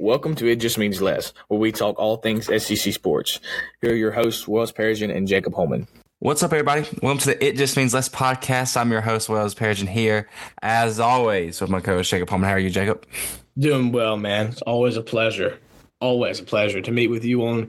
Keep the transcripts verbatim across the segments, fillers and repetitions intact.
Welcome to It Just Means Less, where we talk all things S E C sports. Here are your hosts, Wells Persian and Jacob Holman. What's up, everybody? Welcome to the It Just Means Less podcast. I'm your host, Wells Persian, here, as always, with my co-host, Jacob Holman. How are you, Jacob? Doing well, man. It's always a pleasure. Always a pleasure to meet with you on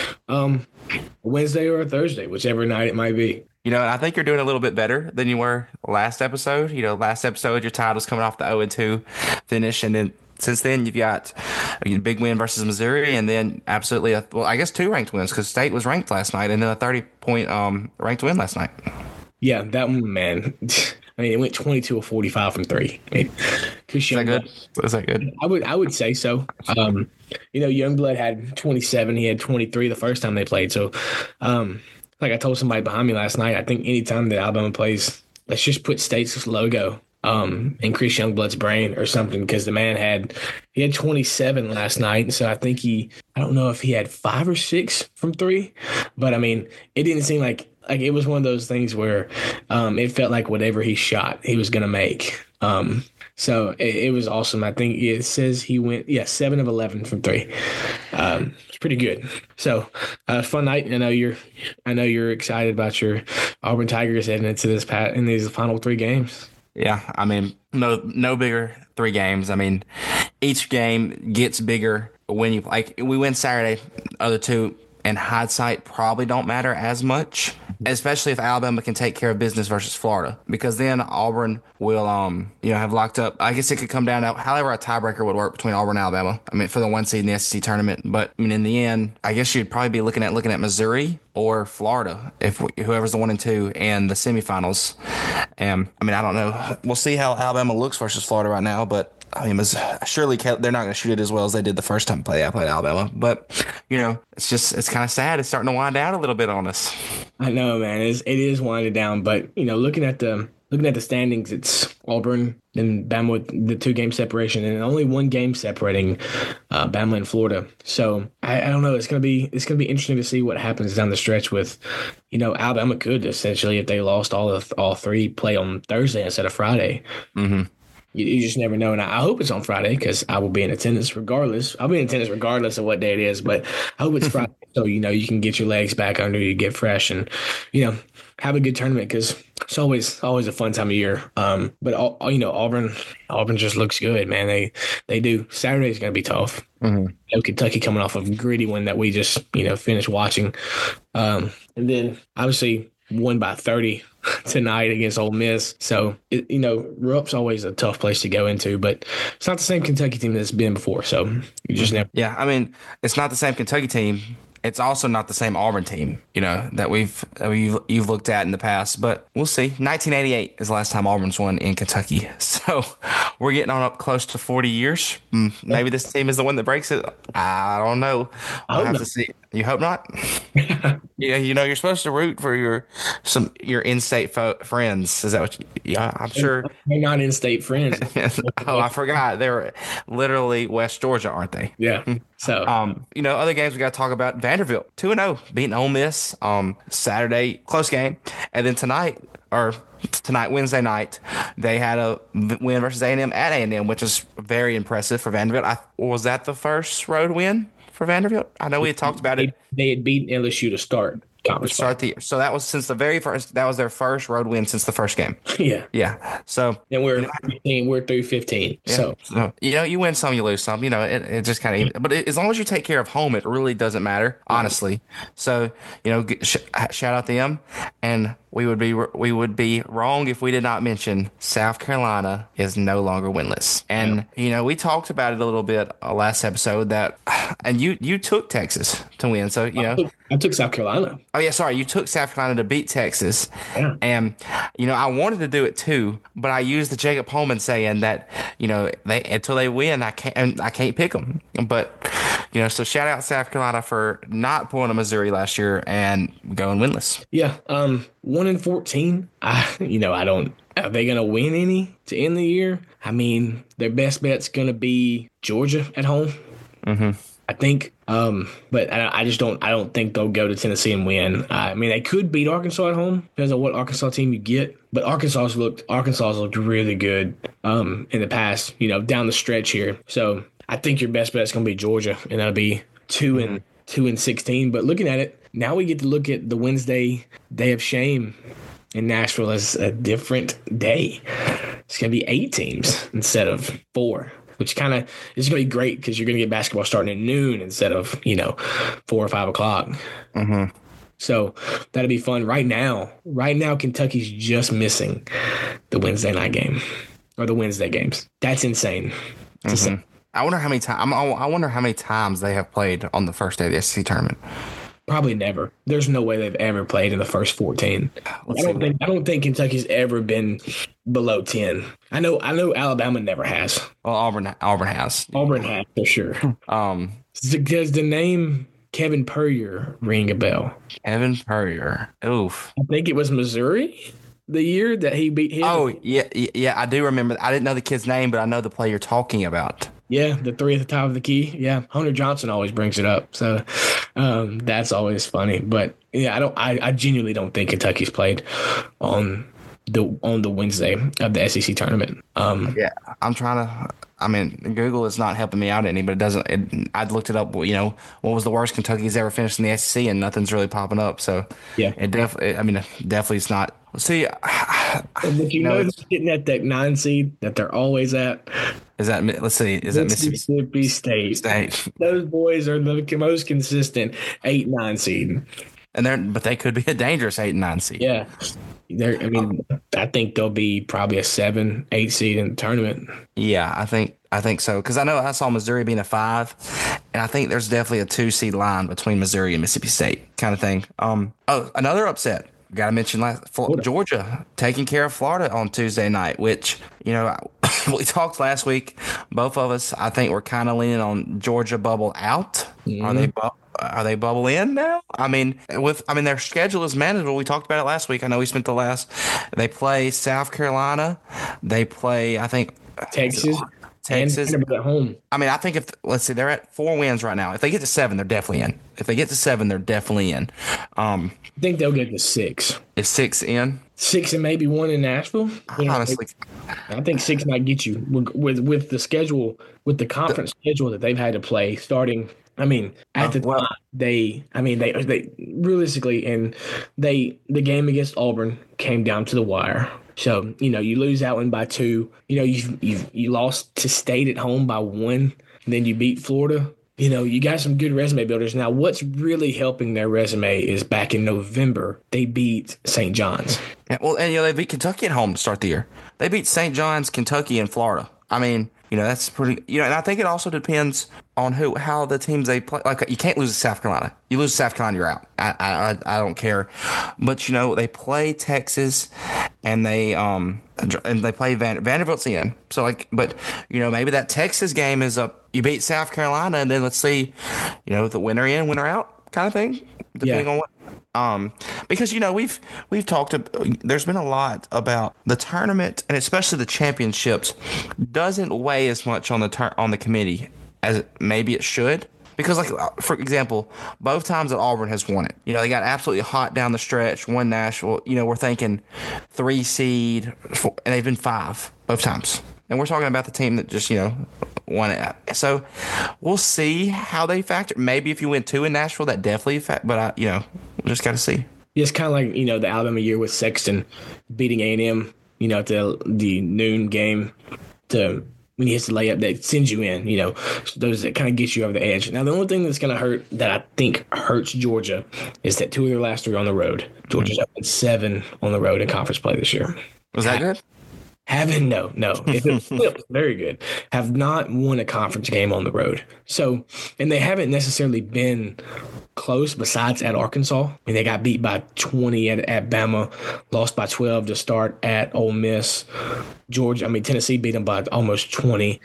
um, Wednesday or Thursday, whichever night it might be. You know, I think you're doing a little bit better than you were last episode. You know, last episode, your tide was coming off the oh and two finish, and then since then, you've got a big win versus Missouri, and then absolutely, a, well, I guess two ranked wins because State was ranked last night, and then a thirty-point um, ranked win last night. Yeah, that one, man. I mean, it went twenty-two of forty-five from three. I mean, Is that good? Is that good? I would, I would say so. Um, you know, Youngblood had twenty-seven. He had twenty-three the first time they played. So, um, like I told somebody behind me last night, I think anytime that Alabama plays, let's just put State's logo um, in Chris Youngblood's brain or something, because the man had he had twenty-seven last night. And so I think he, I don't know if he had five or six from three, but I mean, it didn't seem like like it was one of those things where um, it felt like whatever he shot, he was going to make. Um, so it, it was awesome. I think it says he went, yeah, seven of eleven from three. Um, it's pretty good. So uh, fun night. I know you're, I know you're excited about your Auburn Tigers heading into this pat in these final three games. Yeah, I mean, no, no bigger three games. I mean, each game gets bigger when you like. We win Saturday. Other two, in hindsight, probably don't matter as much, especially if Alabama can take care of business versus Florida, because then Auburn will, um, you know, have locked up. I guess it could come down to however a tiebreaker would work between Auburn and Alabama. I mean, for the one seed in the S E C tournament. But I mean, in the end, I guess you'd probably be looking at looking at Missouri or Florida if whoever's the one and two and the semifinals. And I mean, I don't know. We'll see how Alabama looks versus Florida right now, but I mean, surely they're not going to shoot it as well as they did the first time play I played Alabama. But, you know, it's just, it's kind of sad. It's starting to wind down a little bit on us. I know, man. It's, it is winding down. But, you know, looking at the looking at the standings, it's Auburn and Bama with the two-game separation, and only one game separating uh, Bama and Florida. So, I, I don't know. It's going to be it's going to be interesting to see what happens down the stretch with, you know, Alabama could essentially, if they lost all of all three, play on Thursday instead of Friday. Mm-hmm. You just never know. And I hope it's on Friday because I will be in attendance regardless. I'll be in attendance regardless of what day it is, but I hope it's Friday so, you know, you can get your legs back under you, get fresh, and, you know, have a good tournament because it's always always a fun time of year. Um, but, all, you know, Auburn Auburn just looks good, man. They they do. Saturday's going to be tough. Mm-hmm. You know, Kentucky coming off of a gritty one that we just, you know, finished watching. Um, and then, obviously, won by thirty tonight against Ole Miss. So, it, you know, Rupp's always a tough place to go into, but it's not the same Kentucky team that's been before. So, you just never. Yeah, I mean, it's not the same Kentucky team. It's also not the same Auburn team, you know, that we've that we've you've looked at in the past. But we'll see. nineteen eighty-eight is the last time Auburn's won in Kentucky. So we're getting on up close to forty years. Maybe this team is the one that breaks it. I don't know. I'll have not. to see. You hope not? Yeah, you know, you're supposed to root for your some your in-state fo- friends. Is that what? You, yeah, I'm sure. They're not in-state friends. Oh, I forgot. They're literally West Georgia, aren't they? Yeah. So, um, you know, other games we got to talk about. Vanderbilt two and zero, beating Ole Miss. Um, Saturday, close game, and then tonight or tonight, Wednesday night, they had a win versus A and M at A and M, which is very impressive for Vanderbilt. I, was that the first road win for Vanderbilt? I know we had talked about they, it. They had beaten L S U to start conference. Start the year. So that was since the very first. That was their first road win since the first game. Yeah, yeah. So and we're fifteen, we're through fifteen. Yeah. So. so you know, you win some, you lose some. You know, it, it just kind of. But it, as long as you take care of home, it really doesn't matter, honestly. So you know, sh- shout out to them, and we would be we would be wrong if we did not mention South Carolina is no longer winless. And yeah. you know, we talked about it a little bit uh, last episode that, and you you took Texas to win. So you know, I took, I took South Carolina. Oh yeah, sorry, you took South Carolina to beat Texas. Yeah. And you know, I wanted to do it too, but I used the Jacob Holman saying that you know they until they win, I can't I can't pick them. But you know, so shout out South Carolina for not pulling a Missouri last year and going winless. Yeah. Um. One in fourteen. I, you know, I don't. Are they going to win any to end the year? I mean, their best bet's going to be Georgia at home. Mm-hmm. I think. Um, but I, I just don't. I don't think they'll go to Tennessee and win. Uh, I mean, they could beat Arkansas at home, depends on what Arkansas team you get. But Arkansas's looked. Arkansas's looked really good. Um, in the past, you know, down the stretch here. So I think your best bet is going to be Georgia, and that'll be two Mm-hmm. and two and sixteen. But looking at it now, we get to look at the Wednesday day of shame in Nashville as a different day. It's going to be eight teams instead of four, which kind of is going to be great because you're going to get basketball starting at noon instead of, you know, four or five o'clock. Mm-hmm. So that'll be fun. Right now, right now, Kentucky's just missing the Wednesday night game or the Wednesday games. That's insane. Mm-hmm. I wonder how many times. I wonder how many times they have played on the first day of the S E C tournament. Probably never. There's no way they've ever played in the first fourteen. Let's I don't see. think. I don't think Kentucky's ever been below ten. I know. I know Alabama never has. Well, Auburn Auburn has. Auburn has for sure. Um, Does the name Kevin Puryear ring a bell? Kevin Puryear. Oof. I think it was Missouri the year that he beat him. Oh yeah, yeah, yeah, I do remember. I didn't know the kid's name, but I know the player you're talking about. Yeah, the three at the top of the key. Yeah, Hunter Johnson always brings it up, so um, that's always funny. But yeah, I don't. I, I genuinely don't think Kentucky's played on the on the Wednesday of the S E C tournament. Um, Yeah, I'm trying to. I mean, Google is not helping me out any, but it doesn't. It, I'd looked it up. You know, what was the worst Kentucky's ever finished in the S E C, and nothing's really popping up. So Yeah. it definitely. I mean, definitely it's not. See, But you No, know, it's- who's getting at that nine seed that they're always at? is that? Let's see. Is that Mississippi Mississippi State. State? Those boys are the most consistent eight nine seed. And they're, but they could be a dangerous eight and nine seed. Yeah, they're. I mean, I think they'll be probably a seven, eight seed in the tournament. Yeah, I think I think so because I know I saw Missouri being a five, and I think there's definitely a two seed line between Missouri and Mississippi State kind of thing. Um, oh, another upset. Got to mention last Florida, Georgia taking care of Florida on Tuesday night, which you know we talked last week. Both of us, I think, we're kind of leaning on Georgia bubble out. Mm-hmm. Are they? Bu- Are they bubble in now? I mean, with I mean their schedule is manageable. We talked about it last week. I know we spent the last. They play South Carolina. They play, I think, Texas. Texas. And at home. I mean, I think if let's see, they're at four wins right now. If they get to seven, they're definitely in. If they get to seven, they're definitely in. Um, I think they'll get to six. is six in? Six and maybe one in Nashville. You know, Honestly, I think six might get you with with, with the schedule, with the conference the, schedule that they've had to play starting. I mean, at the well, time, they, I mean, they, they realistically, and they, the game against Auburn came down to the wire. So, you know, you lose that one by two. You know, you you you lost to State at home by one. And then you beat Florida. You know, you got some good resume builders. Now, what's really helping their resume is back in November, they beat Saint John's. Yeah, well, and you know, they beat Kentucky at home to start the year. They beat Saint John's, Kentucky, and Florida. I mean, you know, that's pretty, you know, and I think it also depends on who, how the teams they play. Like, you can't lose to South Carolina. You lose to South Carolina, you're out. I, I, I don't care. But, you know, they play Texas and they, um, and they play Van, Vanderbilt's in. So, like, but, you know, maybe that Texas game is up. You beat South Carolina and then let's see, you know, the winner in, winner out kind of thing, depending Yeah. on what. Um, because you know we've we've talked. There's been a lot about the tournament and especially the championships doesn't weigh as much on the tur- on the committee as it, maybe it should. Because like for example, both times that Auburn has won it, you know they got absolutely hot down the stretch, won Nashville. You know we're thinking three seed, four, and they've been five both times. And we're talking about the team that just, you know, won it. So we'll see how they factor. Maybe if you win two in Nashville, that definitely affect. But, I, you know, we just got to see. It's kind of like, you know, the Alabama year with Sexton beating A and M, you know, at the, the noon game to when he hits the layup that sends you in, you know, those that kind of get you over the edge. Now, the only thing that's going to hurt that I think hurts Georgia is that two of their last three on the road. Georgia's up at seven on the road in conference play this year. Was that good? Haven't, no, no. If it flipped, very good. Have not won a conference game on the road. So, and they haven't necessarily been close besides at Arkansas. I mean, they got beat by twenty at, at Bama, lost by twelve to start at Ole Miss. Georgia, I mean, Tennessee beat them by almost twenty.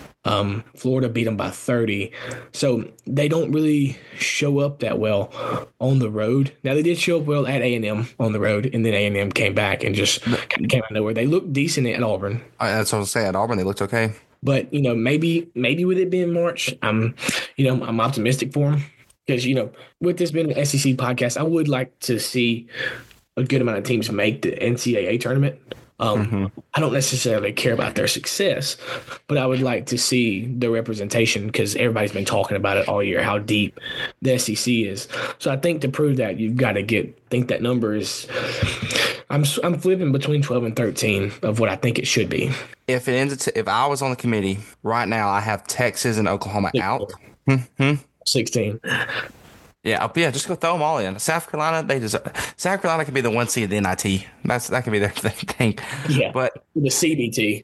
Um, Florida beat them by thirty. So they don't really show up that well on the road. Now, they did show up well at A and M on the road, and then A and M came back and just kind of came out of nowhere. They looked decent at Auburn. I, that's what I was saying. At Auburn, they looked okay. But, you know, maybe maybe with it being March, I'm, you know, I'm optimistic for them. Because, you know, with this being an S E C podcast, I would like to see a good amount of teams make the N C double A tournament. Um, Mm-hmm. I don't necessarily care about their success, but I would like to see the representation because everybody's been talking about it all year, how deep the S E C is. So I think to prove that, you've got to get, think that number is, I'm, I'm flipping between twelve and thirteen of what I think it should be. If it ends, if I was on the committee right now, I have Texas and Oklahoma out. Mm-hmm. sixteen. Yeah, uh, yeah, just go throw them all in. South Carolina, they deserve. South Carolina could be the one seed of the N I T. That's that could be their thing. Yeah, But the C B T.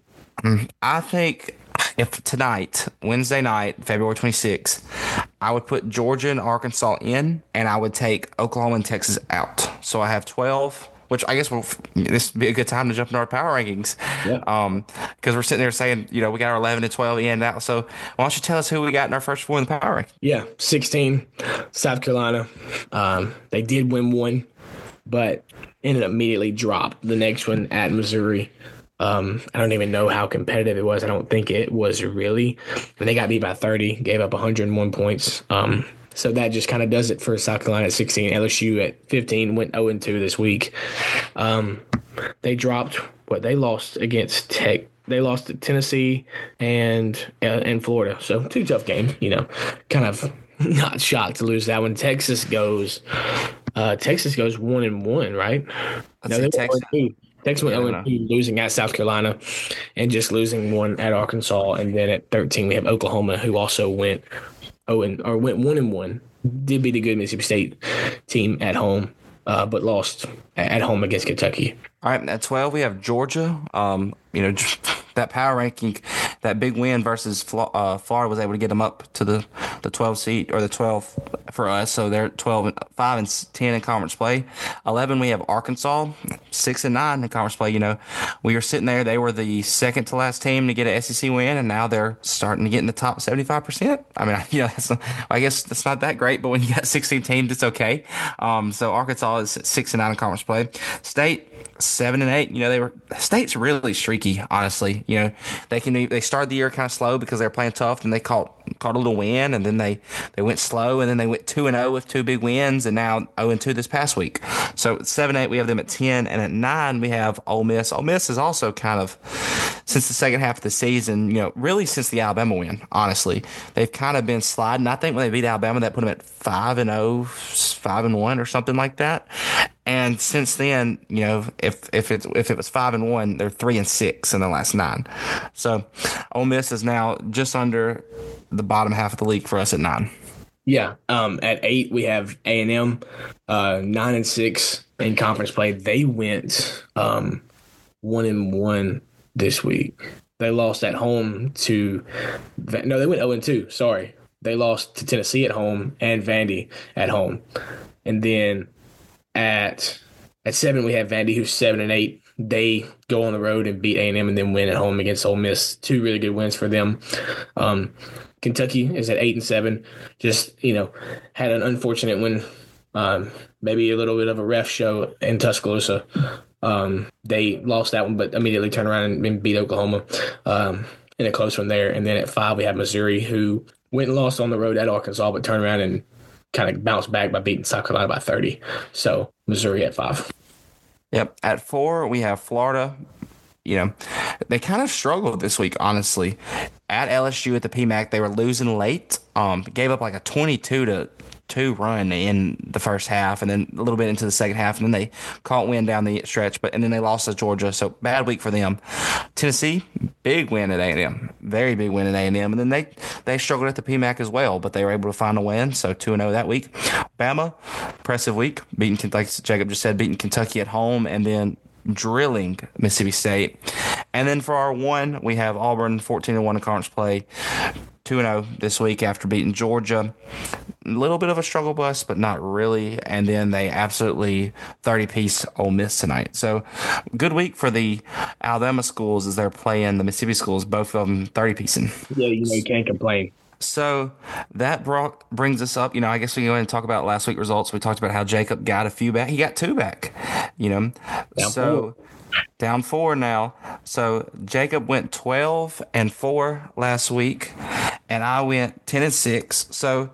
I think if tonight, Wednesday night, February twenty-sixth, I would put Georgia and Arkansas in, and I would take Oklahoma and Texas out. So I have twelve. Which I guess will this would be a good time to jump into our power rankings. Yeah. Um, because we're sitting there saying, you know, we got our eleven and twelve in now. So why don't you tell us who we got in our first four in the power ranking? Yeah, sixteen, South Carolina. Um, they did win one, but ended up immediately dropped the next one at Missouri. Um, I don't even know how competitive it was. I don't think it was really. And they got beat by thirty, gave up one hundred one points. Um, so that just kind of does it for South Carolina at sixteen. L S U at fifteen went oh and two this week. Um, they dropped what they lost against Tech. They lost to Tennessee and uh, and Florida. So two tough games, you know. Kind of not shocked to lose that one. Texas goes uh, Texas goes one and one, right? Let's No, see, they Texas. went Texas went Yeah, I oh don't and two, losing at South Carolina and just losing one at Arkansas. And then at thirteen we have Oklahoma, who also went oh and or went one and one. Did beat a good Mississippi State team at home, uh, but lost at home against Kentucky. All right, at twelve we have Georgia. Um, you know, that power ranking, that big win versus Flo- uh, Florida was able to get them up to the, the twelve seat or the twelve for us. So they're twelve and five and ten in conference play. eleven we have Arkansas, six and nine in conference play. You know, we were sitting there. They were the second to last team to get an S E C win, and now they're starting to get in the top seventy-five percent. I mean, you know, that's, I guess that's not that great, but when you got sixteen teams, it's okay. Um, so Arkansas is six and nine in conference play. State seven and eight. You know, they were State's really streaky. Honestly, you know, they can they started the year kind of slow because they were playing tough, and they caught caught a little win, and then they they went slow, and then they went two and zero with two big wins, and now zero and two this past week. So at seven eight we have them at ten, and at nine we have Ole Miss. Ole Miss is also kind of since the second half of the season, you know, really since the Alabama win. Honestly, they've kind of been sliding. I think when they beat Alabama, that put them at five and zero, five and one, or something like that. And since then, you know, if if it if it was five and one, they're three and six in the last nine. So, Ole Miss is now just under the bottom half of the league for us at nine. Yeah, um, at eight we have A and M, uh, nine and six in conference play. They went um, one and one this week. They lost at home to no, they went zero and two. Sorry, they lost to Tennessee at home and Vandy at home, and then. At at seven, we have Vandy, who's seven and eight. They go on the road and beat A and M, and then win at home against Ole Miss. Two really good wins for them. Um, Kentucky is at eight and seven. Just you know, had an unfortunate win. Um, maybe a little bit of a ref show in Tuscaloosa. Um, they lost that one, but immediately turned around and beat Oklahoma um, in a close one there. And then at five, we have Missouri, who went and lost on the road at Arkansas, but turned around and kind of bounced back by beating South Carolina by thirty. So Missouri at five. Yep. At four, we have Florida. You know, they kind of struggled this week, honestly. At L S U at the P M A C, they were losing late. Um, gave up like a twenty-two to two run in the first half, and then a little bit into the second half, and then they caught win down the stretch, but and then they lost to Georgia, so bad week for them. Tennessee, big win at A and M, very big win at A and M, and then they they struggled at the P M A C as well, but they were able to find a win, so two and zero that week. Bama, impressive week, beating like Jacob just said, beating Kentucky at home, and then drilling Mississippi State. And then for our one, we have Auburn, fourteen and one in conference play, two and oh this week after beating Georgia. A little bit of a struggle bus, but not really. And then they absolutely thirty-piece Ole Miss tonight. So good week for the Alabama schools as they're playing the Mississippi schools, both of them thirty-piecing. Yeah, you know, you can't complain. So that brought brings us up. You know, I guess we can go ahead and talk about last week's results. We talked about how Jacob got a few back. He got two back. You know, Down so four. down four now. So Jacob went twelve and four last week, and I went ten and six. So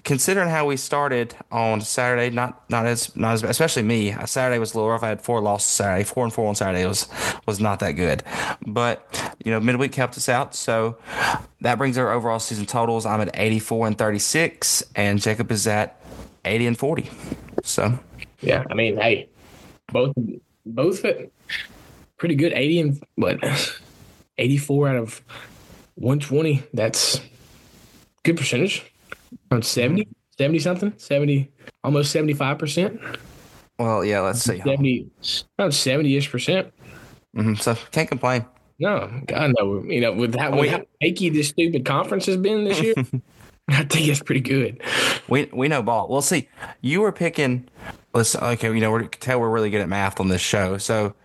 considering how we started on Saturday, not not as not as especially me. Saturday was a little rough. I had four losses Saturday, four and four on Saturday was was not that good. But you know, midweek helped us out, so that brings our overall season totals. I'm at eighty-four and thirty-six, and Jacob is at eighty and forty. So yeah, I mean, hey, both both pretty good. eighty and what? eighty-four out of one twenty. That's good percentage. Around seventy, seventy something, seventy, almost seventy-five percent. Well, yeah, let's see. seventy, around seventy-ish percent. Mm-hmm, so can't complain. No, God, no. You know, with how, with how achy this stupid conference has been this year, I think it's pretty good. We we know ball. Well, see, you were picking. Let's okay. You know, we tell we're really good at math on this show. So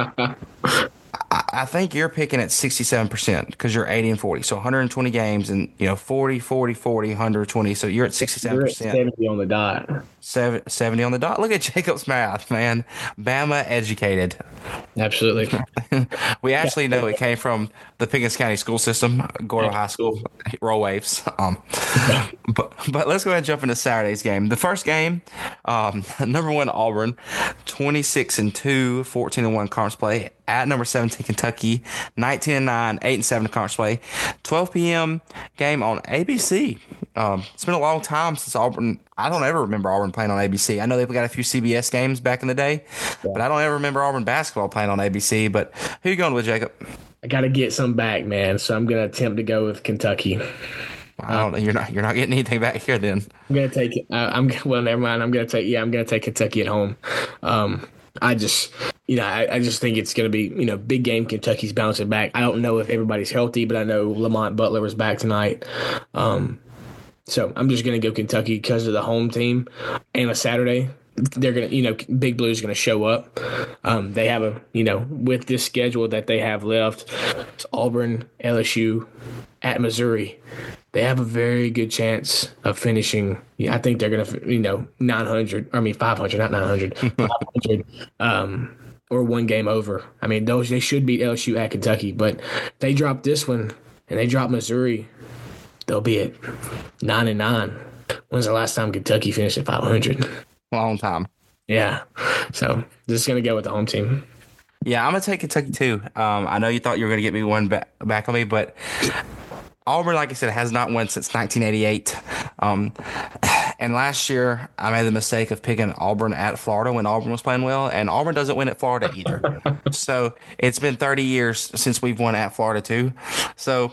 I, I think you're picking at sixty-seven percent because you're eighty and forty. So one hundred twenty games and, you know, forty, forty, forty, one hundred twenty. So you're at sixty-seven percent. You're at seventy on the dot. seventy on the dot. Look at Jacob's math, man. Bama educated. Absolutely. We actually know it came from the Pickens County school system, Gordo High School, Roll Waves. Um, but but let's go ahead and jump into Saturday's game. The first game, um, number one Auburn, twenty-six and two, fourteen and one conference play at number seventeen Kentucky, nineteen and nine, eight and seven conference play. twelve p.m. game on A B C. Um, it's been a long time since Auburn. I don't ever remember Auburn playing on A B C. I know they've got a few C B S games back in the day, yeah. but I don't ever remember Auburn basketball playing on A B C. But who you going with, Jacob? I got to get some back, man. So I'm going to attempt to go with Kentucky. I don't know. You're not. You're not getting anything back here. Then I'm going to take it. Uh, I'm well. Never mind. I'm going to take. Yeah, I'm going to take Kentucky at home. Um, I just, you know, I, I just think it's going to be, you know, big game. Kentucky's bouncing back. I don't know if everybody's healthy, but I know Lamont Butler was back tonight. Um, so I'm just going to go Kentucky because of the home team and a Saturday. They're going to, you know, Big Blue is going to show up. Um, they have a, you know, with this schedule that they have left, it's Auburn, L S U, at Missouri. They have a very good chance of finishing. Yeah, I think they're going to, you know, nine hundred, I mean, five hundred, not nine hundred, five hundred, um, or one game over. I mean, those, they should beat L S U at Kentucky, but they drop this one and they drop Missouri, they'll be at nine and nine. When's the last time Kentucky finished at five hundred? Long time. Yeah. So just going to go with the home team. Yeah, I'm going to take Kentucky too. Um, I know you thought you were going to get me one back, back on me, but Auburn, like I said, has not won since nineteen eighty-eight. Um, and last year, I made the mistake of picking Auburn at Florida when Auburn was playing well, and Auburn doesn't win at Florida either. So it's been thirty years since we've won at Florida too. So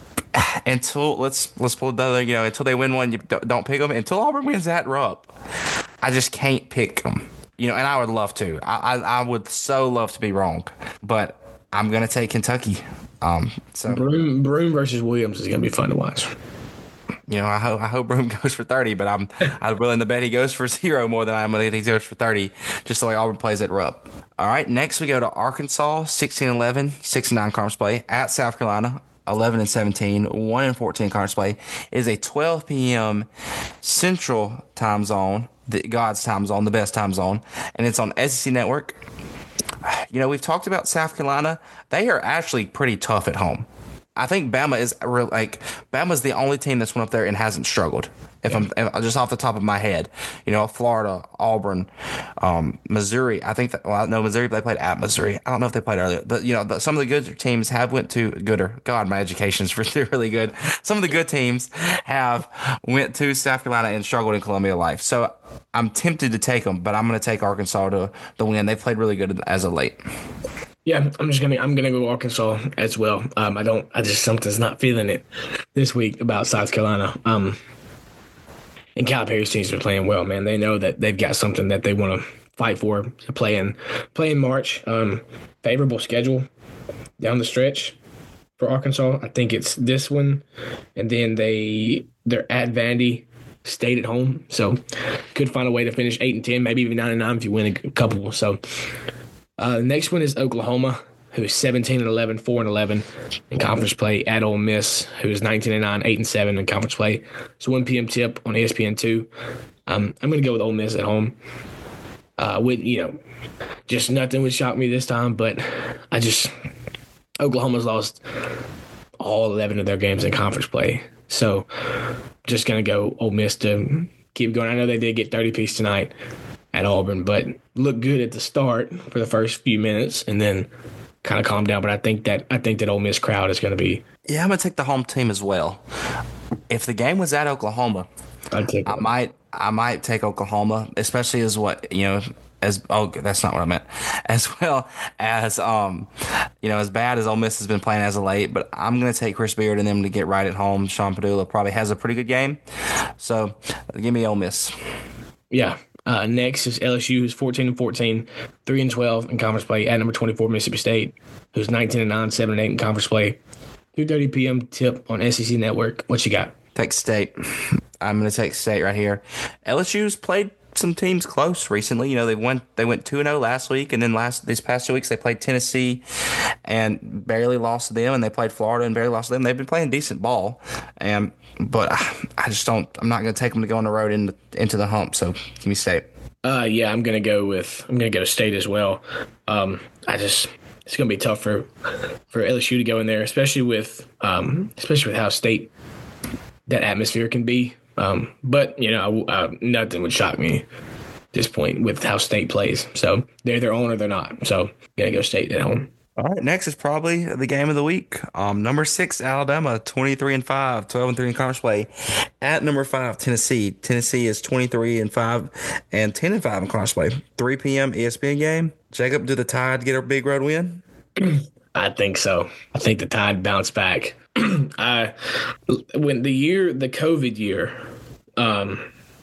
until let's let's pull the other, you know, until they win one, you don't, don't pick them. Until Auburn wins at Rupp, I just can't pick them. You know, and I would love to. I I, I would so love to be wrong, but I'm gonna take Kentucky. Um, so Broome, Broome versus Williams is gonna be fun to watch. You know, I hope I hope Broome goes for thirty, but I'm I'm willing to bet he goes for zero more than I'm willing to he goes for thirty, just the way Auburn plays at Rupp. All right, next we go to Arkansas, sixteen and eleven, six and nine conference play at South Carolina. eleven and seventeen, one and fourteen conference play. It is a twelve p.m. Central time zone, the God's time zone, the best time zone, and it's on S E C Network. You know, we've talked about South Carolina. They are actually pretty tough at home. I think Bama is real, like Bama's the only team that's went up there and hasn't struggled. If I'm if, just off the top of my head, you know, Florida, Auburn, um, Missouri. I think that well, no, Missouri they played at Missouri. I don't know if they played earlier, but you know, the, some of the good teams have went to gooder. God, my education's really really good. Some of the good teams have went to South Carolina and struggled in Columbia Life. So I'm tempted to take them, but I'm going to take Arkansas to the win. They played really good as of late. Yeah, I'm just gonna I'm gonna go Arkansas as well. Um, I don't I just something's not feeling it this week about South Carolina. Um, and Calipari's teams are playing well, man. They know that they've got something that they want to fight for to play in play in March. Um, favorable schedule down the stretch for Arkansas. I think it's this one, and then they they're at Vandy State at home, so could find a way to finish eight and ten, maybe even nine and nine if you win a couple. So. Uh, the next one is Oklahoma, who is seventeen and eleven, four and eleven in conference play at Ole Miss, who is nineteen and nine, eight and seven in conference play. It's a one p.m. tip on E S P N two. Um, I'm going to go with Ole Miss at home. Uh, with you know, just nothing would shock me this time, but I just Oklahoma's lost all eleven of their games in conference play. So just going to go Ole Miss to keep going. I know they did get thirty piece tonight at Auburn, but looked good at the start for the first few minutes and then kind of calmed down. But I think that I think that Ole Miss crowd is going to be. Yeah, I'm going to take the home team as well. If the game was at Oklahoma, I'd take I might I might take Oklahoma, especially as what, you know, as oh that's not what I meant. As well as um you know, as bad as Ole Miss has been playing as of late, but I'm gonna take Chris Beard and them to get right at home. Sean Padula probably has a pretty good game. So give me Ole Miss. Yeah. Uh, next is L S U, who's fourteen and fourteen, three and twelve in conference play at number twenty-four Mississippi State, who's nineteen and nine, seven and eight in conference play. two thirty p.m. tip on S E C Network. What you got? Take State. I'm going to take State right here. L S U's played some teams close recently. You know, they went they went two and oh last week, and then last these past two weeks they played Tennessee and barely lost to them, and they played Florida and barely lost to them. They've been playing decent ball, and but I, I just don't. I'm not going to take them to go on the road into into the hump. So give me State. Uh, yeah, I'm gonna go with I'm gonna go to State as well. Um, I just it's gonna be tough for for L S U to go in there, especially with um, especially with how State that atmosphere can be. Um, but you know, uh, nothing would shock me at this point with how State plays. So they're their own or they're not. So gonna go State at home. All right, next is probably the game of the week. Um, number six, Alabama, twenty-three and five, twelve and three in conference play. At number five, Tennessee. Tennessee is twenty-three and five and ten and five in conference play. three p.m. E S P N game. Jacob, do the Tide get a big road win? I think so. I think the Tide bounced back. I when the year, the COVID year, um,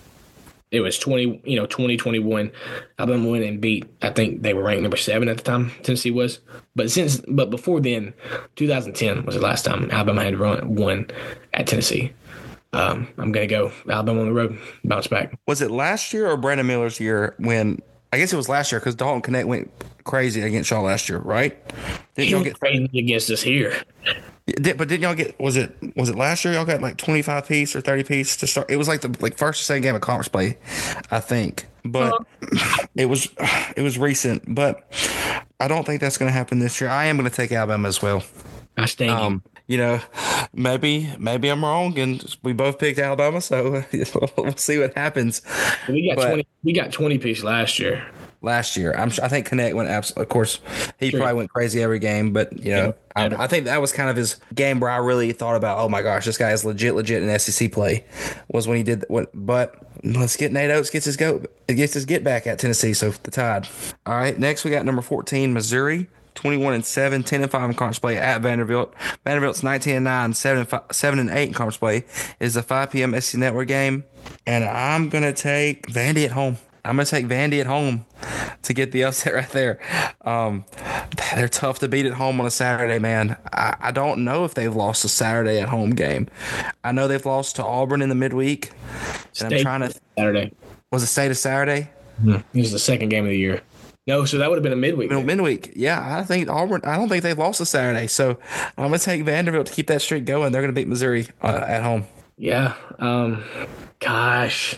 it was twenty, you know, twenty twenty-one. Alabama went and beat. I think they were ranked number seven at the time. Tennessee was, but since, but before then, two thousand ten was the last time Alabama had run won at Tennessee. Um, I'm gonna go Alabama on the road, bounce back. Was it last year or Brandon Miller's year when? I guess it was last year because Dalton Connect went crazy against y'all last year, right? Didn't y'all get crazy against us here? Did, but didn't y'all get? Was it was it last year? Y'all got like twenty-five piece or thirty piece to start. It was like the like first or second game of conference play, I think. But uh, it was it was recent. But I don't think that's going to happen this year. I am going to take Alabama as well. I stand. Um, you know, maybe maybe I'm wrong, and we both picked Alabama, so we'll see what happens. We got but, twenty. We got twenty piece last year. Last year, I'm. I think Connect went absolutely. Of course, he True. probably went crazy every game, but you know, yeah. I, I think that was kind of his game where I really thought about, oh my gosh, this guy is legit, legit in S E C play. Was when he did what. But let's get Nate Oates gets his go, gets his get back at Tennessee. So the Tide. All right, next we got number fourteen, Missouri. twenty-one and seven, ten and five in conference play at Vanderbilt. Vanderbilt's nineteen and nine, seven and five, seven and eight in conference play. It is a five p.m. S E C Network game, and I'm gonna take Vandy at home. I'm gonna take Vandy at home to get the upset right there. Um, they're tough to beat at home on a Saturday, man. I, I don't know if they've lost a Saturday at home game. I know they've lost to Auburn in the midweek, and State I'm trying to. Saturday Was it State of Saturday? Mm-hmm. It was the second game of the year. No, so that would have been a midweek. No, midweek. Yeah, I think Auburn. I don't think they've lost a Saturday, so I'm gonna take Vanderbilt to keep that streak going. They're gonna beat Missouri uh, at home. Yeah. Um. Gosh,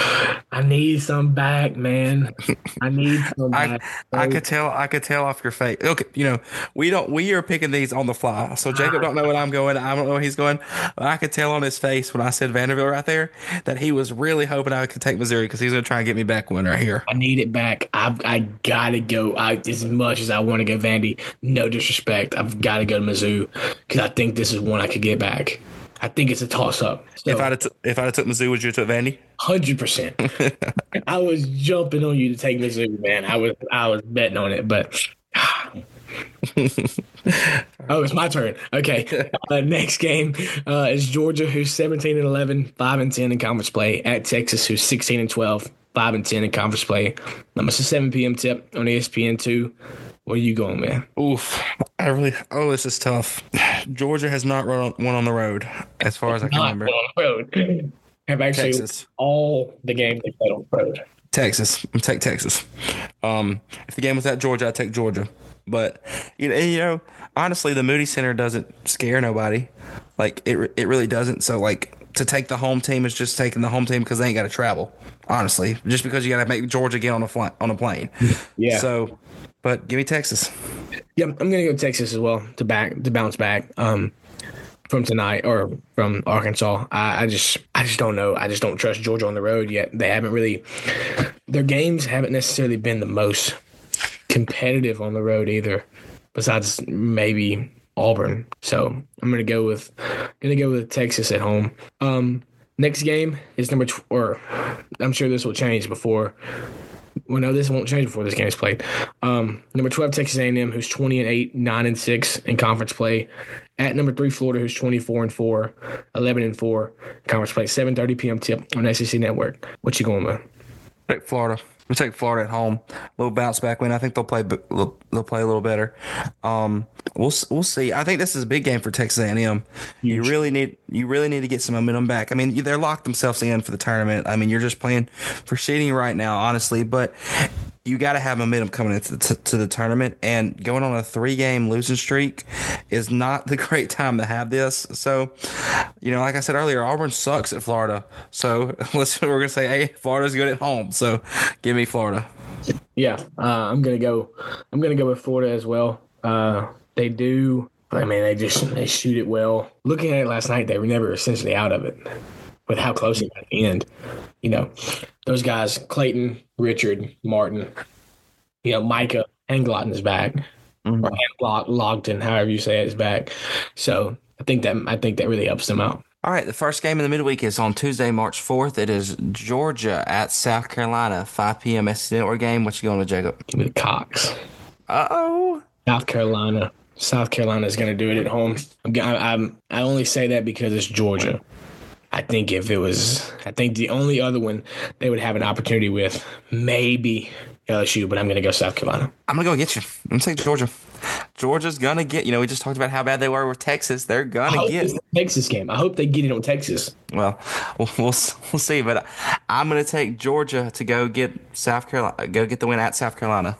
I need some back, man. I need some back. I, I could tell. I could tell off your face. Okay, you know we don't. We are picking these on the fly. So Jacob don't know what I'm going. I don't know where he's going. But I could tell on his face when I said Vanderbilt right there that he was really hoping I could take Missouri because he's going to try and get me back one right here. I need it back. I've I gotta go. I as much as I want to go Vandy. No disrespect. I've got to go to Mizzou because I think this is one I could get back. I think it's a toss-up. So, if I'd t- if I'd took Mizzou, would you have took Vandy? one hundred percent. I was jumping on you to take Mizzou, man. I was I was betting on it, but oh, it's my turn. Okay. Uh, next game uh, is Georgia, who's seventeen and eleven, five and ten in conference play, at Texas, who's sixteen and twelve, five and ten in conference play. Um, it's a seven p.m. tip on E S P N two. Where are you going, man? Oof. I really, oh, this is tough. Georgia has not run one on the road, as far as I can not remember. On the road. Have actually Texas. All the games they played on the road. Texas. I'm take Texas. Um, if the game was at Georgia, I'd take Georgia. But you know, you know, honestly, the Moody Center doesn't scare nobody. Like it, it really doesn't. So like to take the home team is just taking the home team because they ain't got to travel. Honestly, just because you got to make Georgia get on a flight on a plane. Yeah. So. But give me Texas. Yeah, I'm gonna go Texas as well to back to bounce back. Um, from tonight or from Arkansas. I, I just I just don't know. I just don't trust Georgia on the road yet. They haven't really their games haven't necessarily been the most competitive on the road either, besides maybe Auburn. So I'm gonna go with gonna go with Texas at home. Um, next game is number tw- or I'm sure this will change before. Well, no, this won't change before this game is played. Um, number twelve, Texas A and M, who's twenty and eight, nine and six in conference play. At number three, Florida, who's twenty-four and four, eleven and four conference play. seven thirty p.m. tip on S E C Network. What you going with? Take Florida. We take Florida at home. A little bounce back win. I think they'll play. They'll play a little better. Um, we'll we'll see. I think this is a big game for Texas A and M. You really need you really need to get some momentum back. I mean, they're locked themselves in for the tournament. I mean, you're just playing for seeding right now, honestly. But you got to have momentum coming into the, to the tournament, and going on a three-game losing streak is not the great time to have this. So, you know, like I said earlier, Auburn sucks at Florida. So let's we're gonna say, hey, Florida's good at home. So give me Florida. Yeah, uh, I'm gonna go. I'm gonna go with Florida as well. Uh, they do. I mean, they just they shoot it well. Looking at it last night, they were never essentially out of it. With how close it got at the end, you know, those guys, Clayton, Richard, Martin, you know, Micah Anglotten is back, mm-hmm. or Log- Logton, however you say it, is back. So I think that I think that really helps them out. All right, the first game in the midweek is on Tuesday, March fourth. It is Georgia at South Carolina, five p.m. S E C Network game. What you going with, Jacob? Give me the Cox. Uh-oh. South Carolina. South Carolina is going to do it at home. I'm, I'm, I only say that because it's Georgia. I think if it was, I think the only other one they would have an opportunity with, maybe L S U, but I'm going to go South Carolina. I'm going to go get you. I'm going to take Georgia. Georgia's going to get, you know, we just talked about how bad they were with Texas. They're going to get. It's the Texas game. I hope they get it on Texas. Well, we'll, we'll, we'll see. But I'm going to take Georgia to go get South Carolina, go get the win at South Carolina.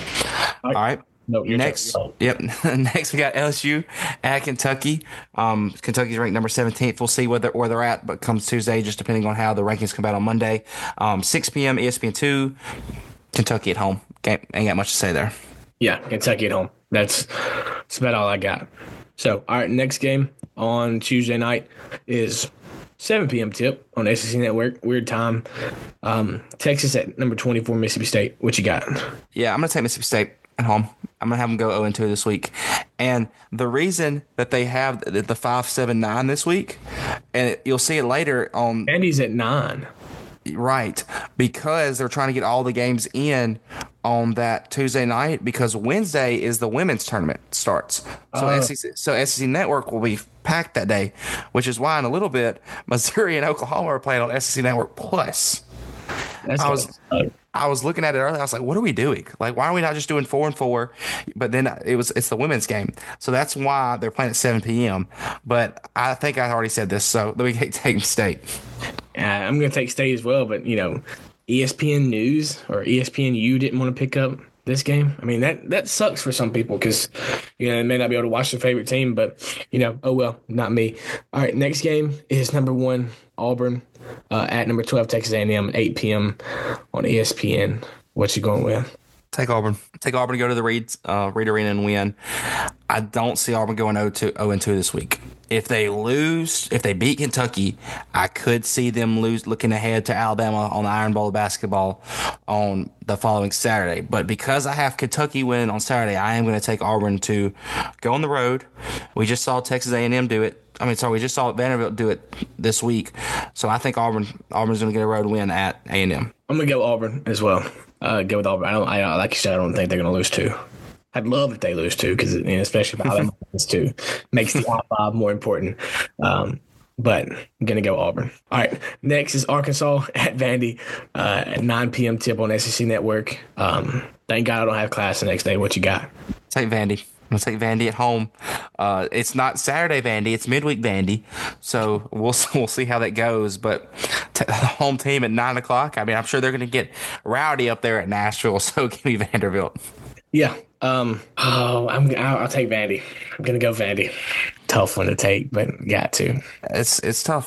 All right. All right. No, next, yep. Next, we got L S U at Kentucky. Um, Kentucky's ranked number seventeenth. We'll see where they're, where they're at, but comes Tuesday, just depending on how the rankings come out on Monday. Um, six p.m. E S P N two. Kentucky at home. Ain't, ain't got much to say there. Yeah, Kentucky at home. That's that's about all I got. So, all right, next game on Tuesday night is seven p.m. tip on S E C Network. Weird time. Um, Texas at number twenty-four, Mississippi State. What you got? Yeah, I'm going to take Mississippi State at home. I'm going to have them go oh and two this week. And the reason that they have the, the five seven nine this week, and it, you'll see it later on. Andy's at nine. Right, because they're trying to get all the games in on that Tuesday night, because Wednesday is the women's tournament starts. So, oh. S E C, so S E C Network will be packed that day, which is why in a little bit Missouri and Oklahoma are playing on S E C Network Plus. That's I was I was looking at it earlier. I was like, what are we doing? Like, why are we not just doing four and four? But then it was it's the women's game, so that's why they're playing at seven p.m. But I think I already said this, so let me take State. Uh, I'm going to take State as well, but, you know, E S P N News or E S P N U didn't want to pick up this game. I mean, that, that sucks for some people because, you know, they may not be able to watch their favorite team, but, you know, oh, well, not me. All right, next game is number one, Auburn, uh, at number twelve, Texas A and M at eight p.m. on E S P N. What you going with? Take Auburn. Take Auburn to go to the Reed, uh, Reed Arena and win. I don't see Auburn going oh and two this week. If they lose, if they beat Kentucky, I could see them lose, looking ahead to Alabama on the Iron Bowl of basketball on the following Saturday. But because I have Kentucky winning on Saturday, I am going to take Auburn to go on the road. We just saw Texas A and M do it. I mean, sorry, we just saw Vanderbilt do it this week. So I think Auburn Auburn's going to get a road win at A and M. I'm going to go Auburn as well. Uh, go with Auburn. I don't. I like you said. I don't think they're going to lose two. I'd love if they lose two because, you know, especially if Alabama loses two, makes the I five more important. Um, but I'm going to go Auburn. All right. Next is Arkansas at Vandy uh, at nine p.m. tip on S E C Network. Um, thank God I don't have class the next day. What you got? Take Vandy. I'm going to take Vandy at home. Uh, it's not Saturday Vandy. It's midweek Vandy. So we'll we'll see how that goes. But t- the home team at nine o'clock, I mean, I'm sure they're going to get rowdy up there at Nashville. So give me Vanderbilt. Yeah. Um, oh, I'm, I'll, I'll take Vandy. I'm going to go Vandy. Tough one to take, but got to. It's it's tough.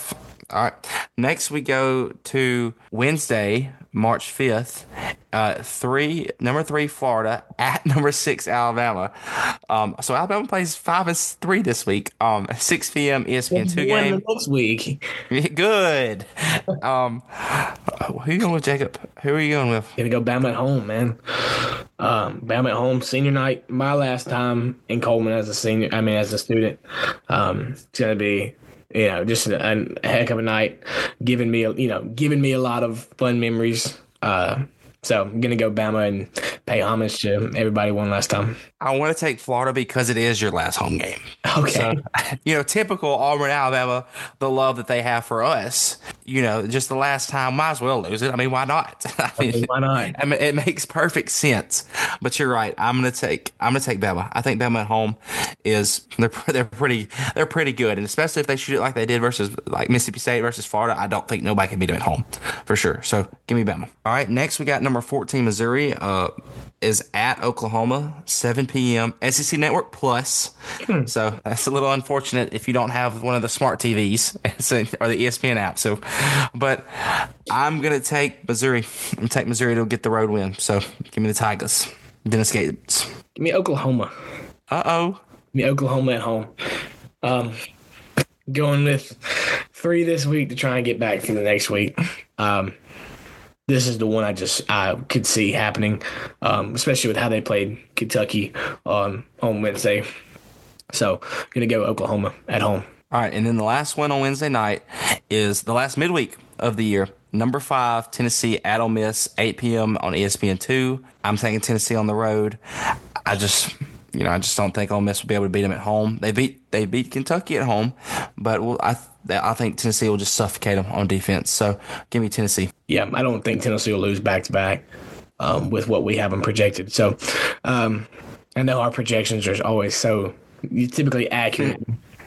All right. Next, we go to Wednesday, March fifth. Uh, three number three Florida at number six Alabama. Um, so Alabama plays five and three this week. Um, six p m E S P N two One game. next week. Good. Um, who you going with, Jacob? Who are you going with? Gonna go Bama at home, man. Um, Bama at home, senior night. My last time in Coleman as a senior. I mean, as a student. Um, it's gonna be, you know, just a, a heck of a night. Giving me, a, you know, giving me a lot of fun memories. Uh, so I'm gonna go Bama and pay homage to everybody one last time. I want to take Florida because it is your last home game. Okay. So, you know, typical Auburn, Alabama, the love that they have for us, you know, just the last time, might as well lose it. I mean, why not? I mean, I mean, why not? I mean, it makes perfect sense. But you're right. I'm gonna take. I'm gonna take Bama. I think Bama at home is they're they're pretty they're pretty good, and especially if they shoot it like they did versus like Mississippi State versus Florida, I don't think nobody can beat them at home for sure. So give me Bama. All right. Next, we got number fourteen Missouri. Uh, is at Oklahoma, seven p m S E C Network Plus. Hmm. So that's a little unfortunate if you don't have one of the smart T Vs or the E S P N app. So, but I'm gonna take Missouri. I'm gonna take Missouri to get the road win. So give me the Tigers. Dennis Gates. Give me Oklahoma. Uh oh. Give me Oklahoma at home. Um, going with three this week to try and get back for the next week. Um, This is the one I just I could see happening, um, especially with how they played Kentucky on on Wednesday. So, gonna go Oklahoma at home. All right, and then the last one on Wednesday night is the last midweek of the year. Number five, Tennessee at Ole Miss, eight p m on E S P N two. I'm taking Tennessee on the road. I just, you know, I just don't think Ole Miss will be able to beat them at home. They beat they beat Kentucky at home, but well, I I think Tennessee will just suffocate them on defense. So give me Tennessee. Yeah, I don't think Tennessee will lose back to back um, with what we have them projected. So um, I know our projections are always so typically accurate.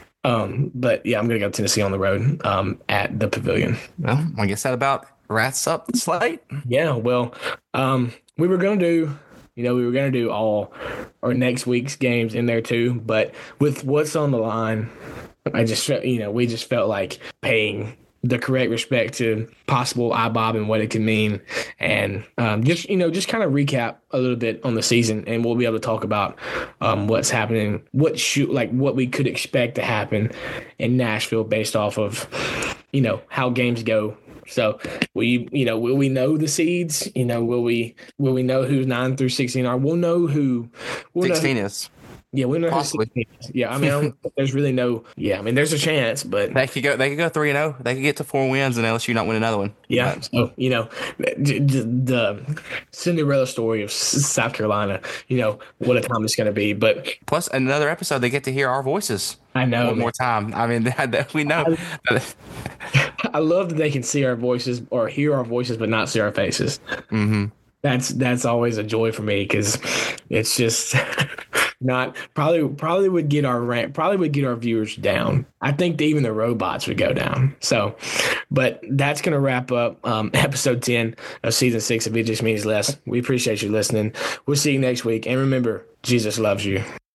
Um, but yeah, I'm gonna go Tennessee on the road um, at the Pavilion. Well, I guess that about wraps up the slate. Yeah, well, um, we were gonna do, you know, we were gonna do all our next week's games in there too, but with what's on the line, I just felt, you know, we just felt like paying the correct respect to possible I B O B and what it can mean, and um, just you know, just kind of recap a little bit on the season, and we'll be able to talk about um, what's happening, what shoot like what we could expect to happen in Nashville based off of, you know, how games go. So we, you know, will we know the seeds? You know, will we will we know who nine through sixteen are? We'll know who we'll sixteen know who, is. Yeah, we know Possibly. who sixteen is. Yeah, I mean, I don't, there's really no. Yeah, I mean, there's a chance, but They could go. They could go three and zero. They could get to four wins, and L S U not win another one. yeah. But, So you know, the, the Cinderella story of South Carolina. You know what a time it's going to be. But plus another episode, they get to hear our voices. I know one man. more time. I mean, that, that we know. I love that they can see our voices or hear our voices, but not see our faces. Mm-hmm. That's that's always a joy for me because it's just not probably probably would get our rank probably would get our viewers down. I think that even the robots would go down. So, but that's gonna wrap up um, episode ten of season six of It Just Means Less. We appreciate you listening. We'll see you next week, and remember, Jesus loves you.